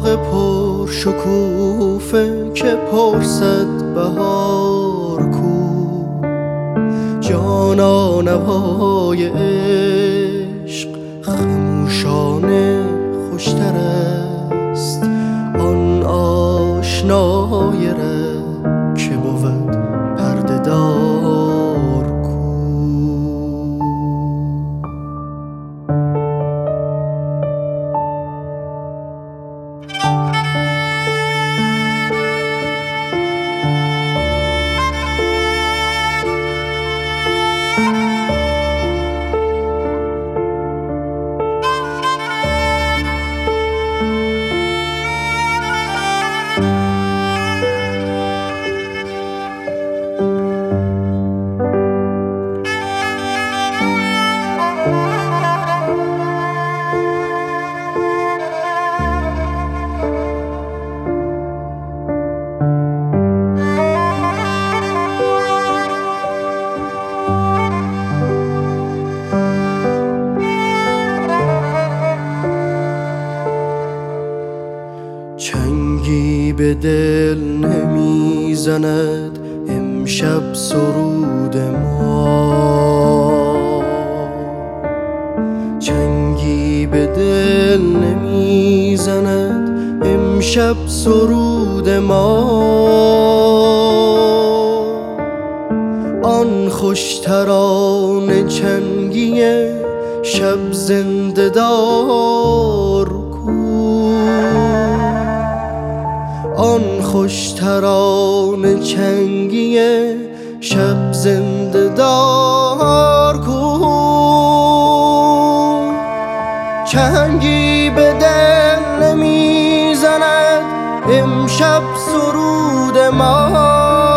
باغ پر شکوفه که پرسد بهار کو. جانا نوای عشق خموشانه خوشتر است. آن آشنای ره که بود پرده دار کو. چنگی به دل نمیزند امشب سرود ما. چنگی به دل نمیزند امشب سرود ما. آن خوشتران چنگی شب زنده دار کو. آن خوشتران چنگی شب زنده دار کو. چنگی به دل نمیزند امشب سرود ما.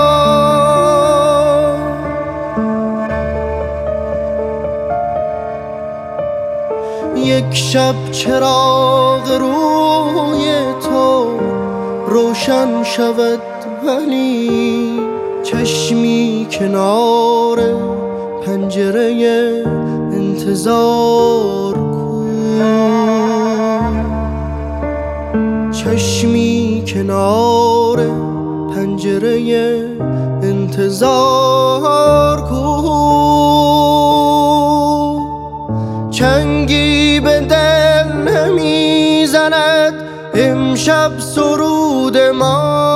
یک شب چراغ روی تو روشن شود ولی چشمی کنار پنجره انتظار کو. چشمی کنار پنجره انتظار کو. چنگی به دل نمیزند امشب سرود ما.